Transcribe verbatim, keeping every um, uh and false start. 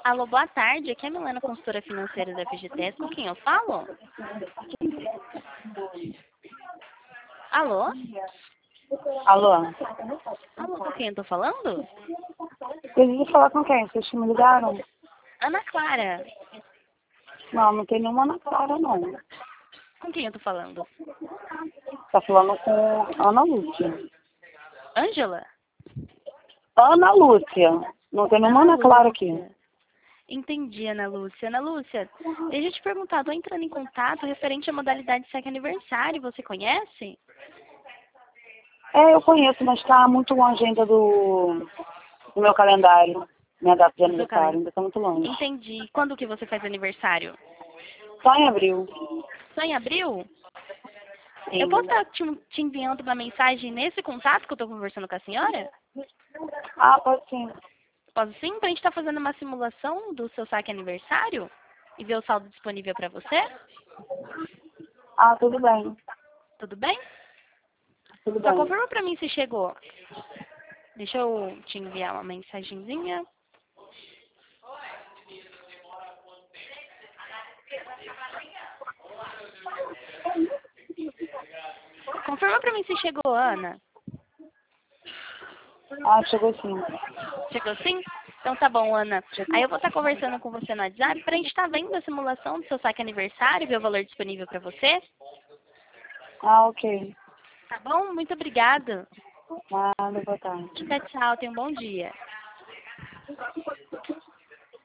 Alô, boa tarde. Aqui é a Milena, consultora financeira da F G T S. Com quem eu falo? Alô? Alô? Alô, com quem eu tô falando? Preciso falar com quem? Vocês que me ligaram? Ana Clara. Não, não tem nenhuma na cara, não. Com quem eu tô falando? Tá falando com Ana Lúcia. Ângela? Ana Lúcia. Não tem nenhuma Ana Clara aqui. Entendi, Ana Lúcia. Ana Lúcia, deixa eu te perguntar, tô entrando em contato referente à modalidade S E C aniversário, você conhece? É, eu conheço, mas tá muito longe ainda do, do meu calendário. Minha data de aniversário, ainda tá muito longe. Entendi. Quando que você faz aniversário? Só em abril. Só em abril? Sim. Eu posso estar te, te enviando uma mensagem nesse contato que eu tô conversando com a senhora? Ah, pode sim. Posso sim? Pra gente estar fazendo uma simulação do seu saque aniversário e ver o saldo disponível para você? Ah, tudo bem. Tudo bem? Tudo Só bem. confirma pra mim se chegou. Deixa eu te enviar uma mensagenzinha. Confirma pra mim se chegou, Ana. Ah, chegou sim. Chegou sim? Então tá bom, Ana. Aí eu vou estar conversando com você no WhatsApp pra gente estar vendo a simulação do seu saque aniversário, ver o valor disponível pra você. Ah, ok. Tá bom? Muito obrigada. Nada, boa tarde. Tchau, tchau. Tenha um bom dia.